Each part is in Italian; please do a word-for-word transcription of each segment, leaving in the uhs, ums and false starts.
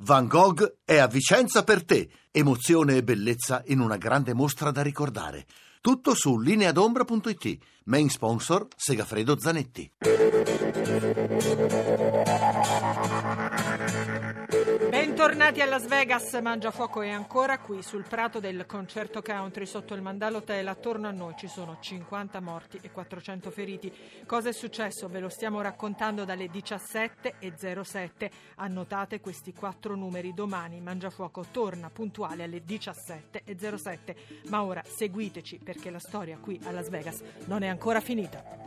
Van Gogh è a Vicenza per te. Emozione e bellezza in una grande mostra da ricordare. Tutto su lineadombra punto it. Main sponsor Segafredo Zanetti. Bentornati a Las Vegas, Mangiafuoco è ancora qui sul prato del concerto country sotto il Mandala Hotel. Attorno a noi ci sono cinquanta morti e quattrocento feriti. Cosa è successo? Ve lo stiamo raccontando dalle diciassette e zero sette. Annotate questi quattro numeri. Domani Mangiafuoco torna puntuale alle diciassette e zero sette. Ma ora seguiteci perché la storia qui a Las Vegas non è ancora finita.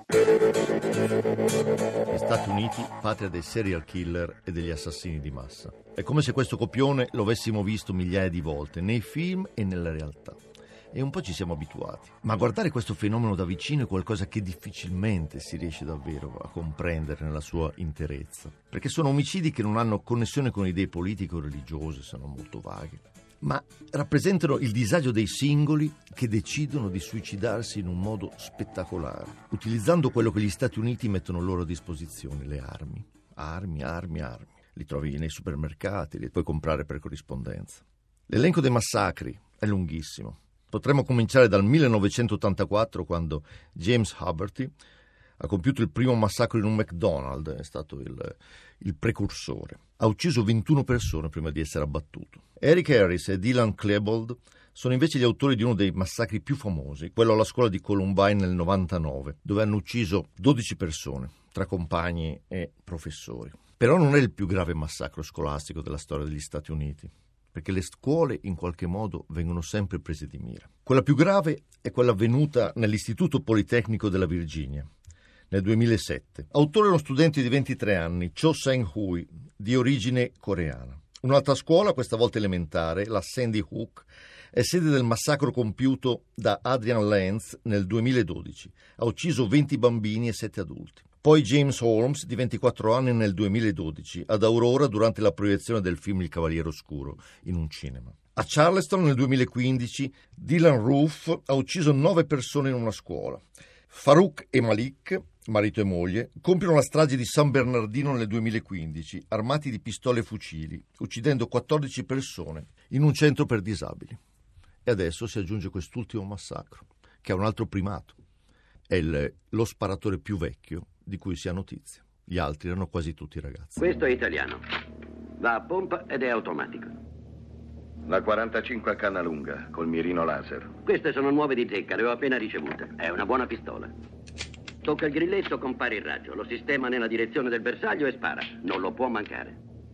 Gli Stati Uniti, patria dei serial killer e degli assassini di massa. È come se questo copione lo avessimo visto migliaia di volte nei film e nella realtà. E un po' ci siamo abituati. Ma guardare questo fenomeno da vicino è qualcosa che difficilmente si riesce davvero a comprendere nella sua interezza. Perché sono omicidi che non hanno connessione con idee politiche o religiose, sono molto vaghe. Ma rappresentano il disagio dei singoli che decidono di suicidarsi in un modo spettacolare, utilizzando quello che gli Stati Uniti mettono loro a disposizione, le armi. Armi, armi, armi. Li trovi nei supermercati, li puoi comprare per corrispondenza. L'elenco dei massacri è lunghissimo. Potremmo cominciare dal millenovecentottantaquattro, quando James Haverty ha compiuto il primo massacro in un McDonald's, è stato il, il precursore. Ha ucciso ventuno persone prima di essere abbattuto. Eric Harris e Dylan Klebold sono invece gli autori di uno dei massacri più famosi, quello alla scuola di Columbine nel novantanove, dove hanno ucciso dodici persone, tra compagni e professori. Però non è il più grave massacro scolastico della storia degli Stati Uniti, perché le scuole in qualche modo vengono sempre prese di mira. Quella più grave è quella avvenuta nell'Istituto Politecnico della Virginia, nel duemilasette. Autore è uno studente di ventitré anni, Cho Sang-hui, di origine coreana. Un'altra scuola, questa volta elementare, la Sandy Hook, è sede del massacro compiuto da Adrian Lentz nel duemiladodici. Ha ucciso venti bambini e sette adulti. Poi James Holmes, di ventiquattro anni, nel duemiladodici, ad Aurora durante la proiezione del film Il Cavaliere Oscuro in un cinema. A Charleston nel duemilaquindici Dylan Roof ha ucciso nove persone in una scuola. Farouk e Malik, marito e moglie, compiono la strage di San Bernardino nel duemilaquindici, armati di pistole e fucili, uccidendo quattordici persone in un centro per disabili. E adesso si aggiunge quest'ultimo massacro, che ha un altro primato. È il, lo sparatore più vecchio di cui si ha notizia. Gli altri erano quasi tutti ragazzi. Questo è italiano. Va a pompa ed è automatico. La quarantacinque a canna lunga, col mirino laser. Queste sono nuove di zecca, le ho appena ricevute. È una buona pistola. Tocca il grilletto, compare il raggio. Lo sistema nella direzione del bersaglio e spara. Non lo può mancare.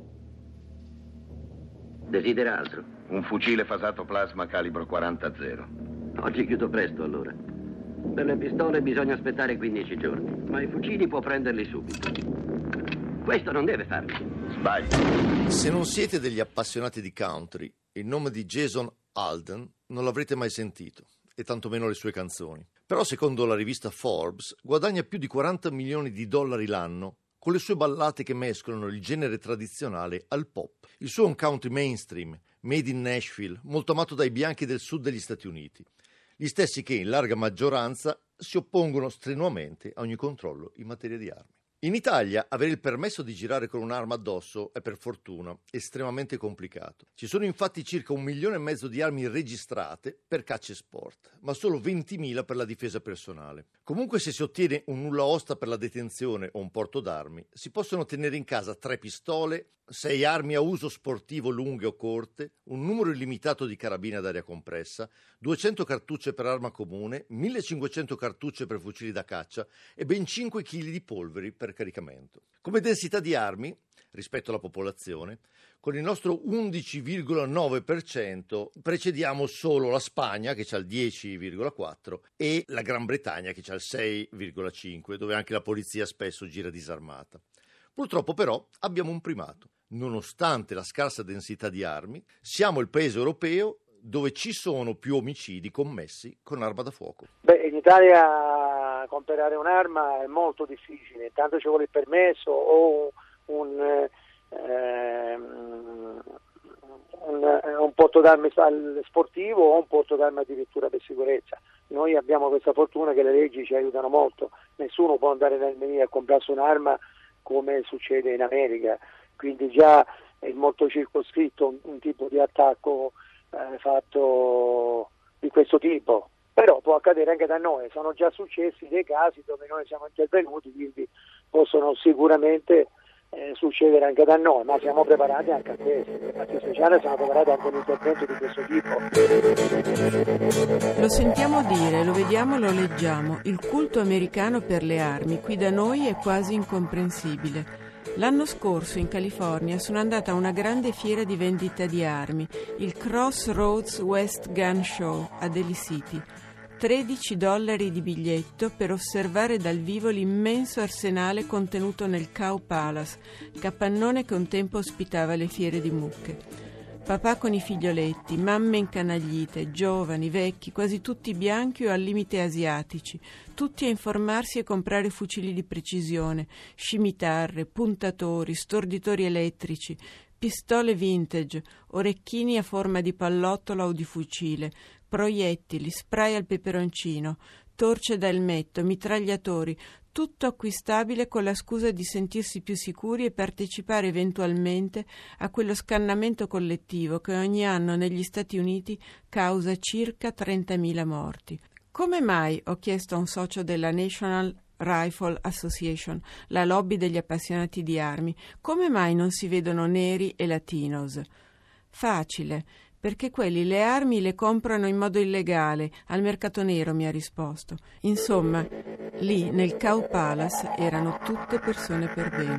Desidera altro? Un fucile fasato plasma calibro quaranta zero. Oggi chiudo presto, allora. Per le pistole bisogna aspettare quindici giorni, ma i fucili può prenderli subito. Questo non deve farlo. Sbagli. Se non siete degli appassionati di country, il nome di Jason Aldean non l'avrete mai sentito, e tantomeno le sue canzoni. Però secondo la rivista Forbes guadagna più di quaranta milioni di dollari l'anno con le sue ballate che mescolano il genere tradizionale al pop. Il suo è un country mainstream, made in Nashville, molto amato dai bianchi del sud degli Stati Uniti. Gli stessi che, in larga maggioranza, si oppongono strenuamente a ogni controllo in materia di armi. In Italia avere il permesso di girare con un'arma addosso è, per fortuna, estremamente complicato. Ci sono infatti circa un milione e mezzo di armi registrate per caccia e sport, ma solo ventimila per la difesa personale. Comunque, se si ottiene un nulla osta per la detenzione o un porto d'armi, si possono tenere in casa tre pistole, sei armi a uso sportivo lunghe o corte, un numero illimitato di carabine ad aria compressa, duecento cartucce per arma comune, millecinquecento cartucce per fucili da caccia e ben cinque chili di polveri per caricamento. Come densità di armi, rispetto alla popolazione, con il nostro undici virgola nove per cento precediamo solo la Spagna, che ha il dieci virgola quattro per cento, e la Gran Bretagna, che ha il sei virgola cinque per cento, dove anche la polizia spesso gira disarmata. Purtroppo però abbiamo un primato. Nonostante la scarsa densità di armi, siamo il paese europeo dove ci sono più omicidi commessi con arma da fuoco. Beh, in Italia comprare un'arma è molto difficile, tanto ci vuole il permesso o un, eh, un, un porto d'armi sportivo o un porto d'armi addirittura per sicurezza. Noi abbiamo questa fortuna che le leggi ci aiutano molto, nessuno può andare nel menire a comprarsi un'arma come succede in America. Quindi già è molto circoscritto un, un tipo di attacco eh, fatto di questo tipo, però può accadere anche da noi, sono già successi dei casi dove noi siamo intervenuti, quindi possono sicuramente eh, succedere anche da noi, ma siamo preparati anche a questo, le forze speciali sono preparate anche a un intervento di questo tipo. Lo sentiamo dire, lo vediamo, lo leggiamo, il culto americano per le armi qui da noi è quasi incomprensibile. L'anno scorso in California sono andata a una grande fiera di vendita di armi, il Crossroads West Gun Show a Daly City. tredici dollari di biglietto per osservare dal vivo l'immenso arsenale contenuto nel Cow Palace, capannone che un tempo ospitava le fiere di mucche. Papà con i figlioletti, mamme incanaglite, giovani, vecchi, quasi tutti bianchi o al limite asiatici, tutti a informarsi e comprare fucili di precisione, scimitarre, puntatori, storditori elettrici, pistole vintage, orecchini a forma di pallottola o di fucile, proiettili, spray al peperoncino, torce da elmetto, mitragliatori, tutto acquistabile con la scusa di sentirsi più sicuri e partecipare eventualmente a quello scannamento collettivo che ogni anno negli Stati Uniti causa circa trentamila morti. Come mai, ho chiesto a un socio della National Rifle Association, la lobby degli appassionati di armi, come mai non si vedono neri e latinos? Facile, perché quelli le armi le comprano in modo illegale, al mercato nero, mi ha risposto. Insomma, lì nel Cow Palace erano tutte persone per bene.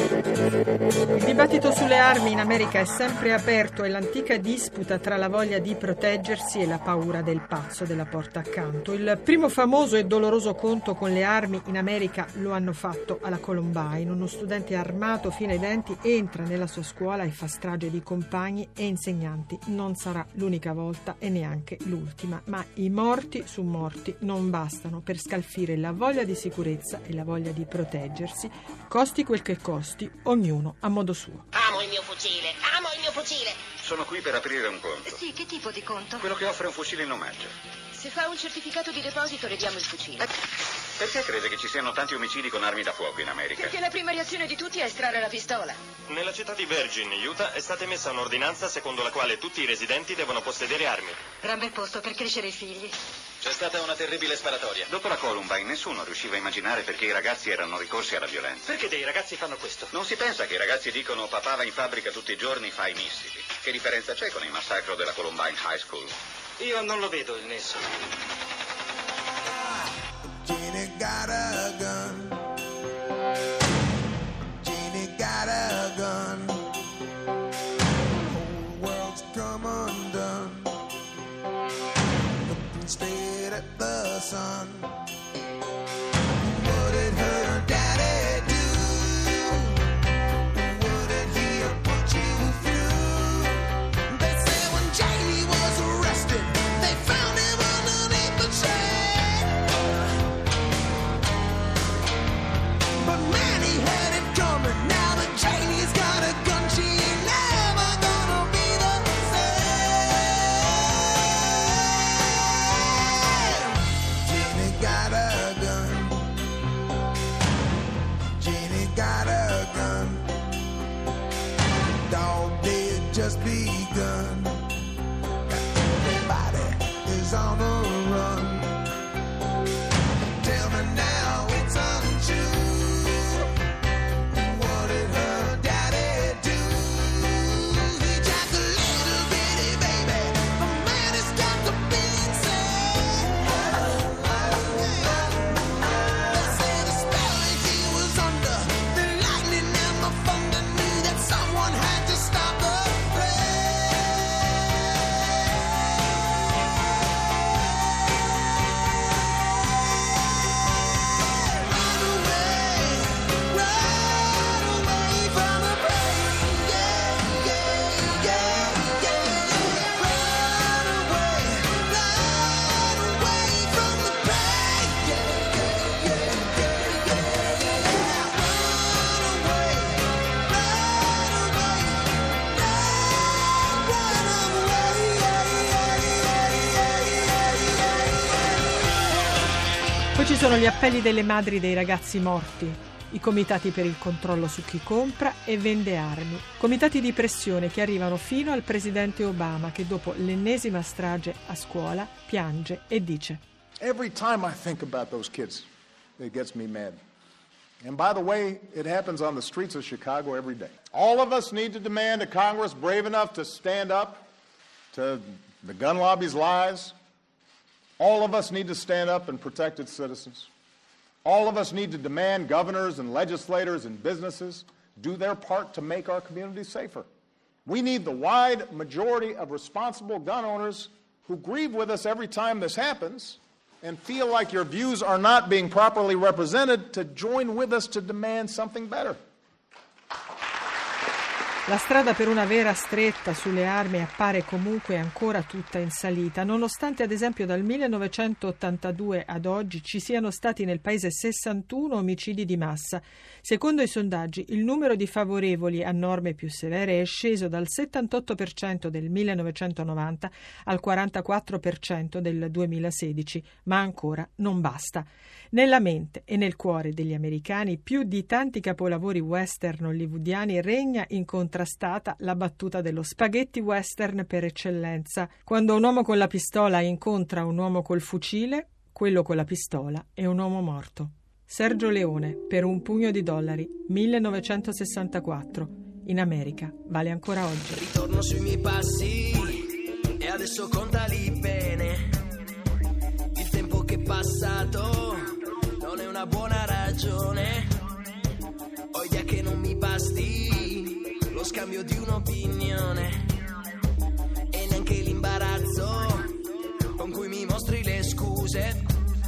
Il dibattito sulle armi in America è sempre aperto e l'antica disputa tra la voglia di proteggersi e la paura del pazzo della porta accanto. Il primo famoso e doloroso conto con le armi in America lo hanno fatto alla Columbine. Uno studente armato fino ai denti entra nella sua scuola e fa strage di compagni e insegnanti. Non sarà l'unica volta e neanche l'ultima, ma i morti su morti non bastano per scalfire la voglia di sicurezza e la voglia di proteggersi, costi quel che costi, ognuno a modo suo. Amo il mio fucile, amo il mio fucile. Sono qui per aprire un conto. Sì, che tipo di conto? Quello che offre un fucile in omaggio. Se fa un certificato di deposito le diamo il fucile. Eh, perché crede che ci siano tanti omicidi con armi da fuoco in America? Perché la prima reazione di tutti è estrarre la pistola. Nella città di Virgin, Utah, è stata emessa un'ordinanza secondo la quale tutti i residenti devono possedere armi. Gran bel posto per crescere i figli. C'è stata una terribile sparatoria. Dopo la Columbine nessuno riusciva a immaginare perché i ragazzi erano ricorsi alla violenza. Perché dei ragazzi fanno questo? Non si pensa che i ragazzi dicono papà va in fabbrica tutti i giorni, fa i missili. Che differenza c'è con il massacro della Columbine High School? Io non lo vedo il nesso. Jeannie got a gun. Jeannie got a gun. Whole world's come undone. Looking straight at the sun. What did her daddy do? What did he put you through? They say when Jamie was arrested, they found him underneath the train. But man, he had it coming. Now that Janie's got a gun, she ain't never gonna be the same. Janie got a gun. Janie got a gun. Dog days just begun. Everybody is on the run. Tell me now it's untrue. What did her daddy do? He jacked a little bitty baby. The man has got to be insane. They say the spell that he was under, the lightning and the thunder knew that someone had to stop the Poi ci sono gli appelli delle madri dei ragazzi morti. i comitati per il controllo su chi compra e vende armi, comitati di pressione che arrivano fino al presidente Obama, che dopo l'ennesima strage a scuola piange e dice: Every time I think about those kids, it gets me mad. And by the way, it happens on the streets of Chicago every day. All of us need to demand a Congress brave enough to stand up to the gun lobby's lies. All of us need to stand up and protect its citizens. All of us need to demand governors and legislators and businesses do their part to make our communities safer. We need the wide majority of responsible gun owners who grieve with us every time this happens and feel like your views are not being properly represented to join with us to demand something better. La strada per una vera stretta sulle armi appare comunque ancora tutta in salita, nonostante ad esempio dal millenovecentottantadue ad oggi ci siano stati nel paese sessantuno omicidi di massa. Secondo i sondaggi, il numero di favorevoli a norme più severe è sceso dal settantotto per cento del millenovecentonovanta al quarantaquattro per cento del duemilasedici, ma ancora non basta. Nella mente e nel cuore degli americani, più di tanti capolavori western hollywoodiani, regna incontrastata la battuta dello spaghetti western per eccellenza. Quando un uomo con la pistola incontra un uomo col fucile, quello con la pistola è un uomo morto. Sergio Leone, Per un pugno di dollari, millenovecentosessantaquattro. In America vale ancora oggi. Ritorno sui miei passi e adesso contali bene. Il tempo che è passato non è una buona ragione. Ho idea che non mi basti lo scambio di un'opinione e neanche l'imbarazzo con cui mi mostri le scuse.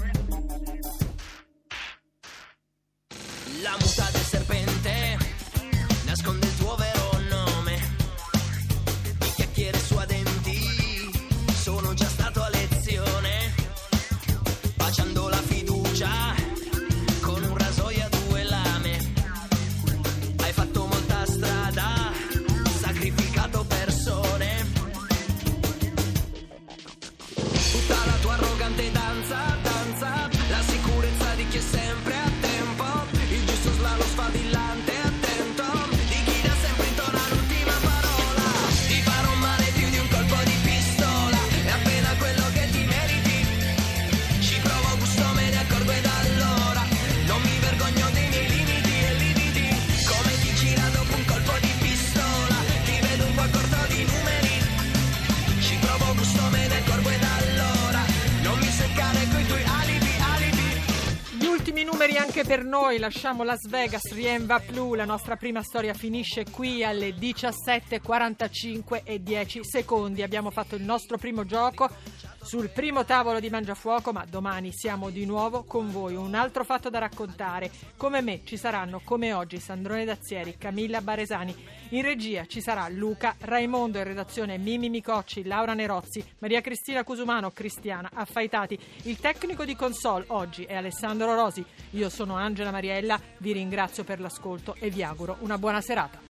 La muta del serpente nasconde il tuo vero nome. Di chiacchiere su a denti sono già stato a lezione, baciando la fiducia con un rasoio a due lame. Hai fatto molta strada, sacrificato persone. Tutta la tua arrogante danza, danza, la sicurezza di chi è sempre a tempo, il giusto slalom sfavillante, attento, di chi da sempre intona l'ultima parola. Ti farò male più di un colpo di pistola, è appena quello che ti meriti. Ci provo gusto, me ne accorgo ed allora non mi vergogno dei miei limiti e lividi. Come ti gira dopo un colpo di pistola, ti vedo un po' corto di numeri. Ci provo gusto, me ne accorgo ed allora non mi seccare coi tuoi alibi, alibi. Gli ultimi numeri anche per noi, lasciamo Las Vegas, rien va plus, la nostra prima storia finisce qui alle diciassette e quarantacinque e dieci secondi. Abbiamo fatto il nostro primo gioco sul primo tavolo di Mangiafuoco, ma domani siamo di nuovo con voi. Un altro fatto da raccontare. Come me ci saranno, come oggi, Sandrone Dazzieri, Camilla Baresani. In regia ci sarà Luca, Raimondo, in redazione Mimi Micocci, Laura Nerozzi, Maria Cristina Cusumano, Cristiana Affaitati. Il tecnico di console oggi è Alessandro Rosi. Io sono Angela Mariella, vi ringrazio per l'ascolto e vi auguro una buona serata.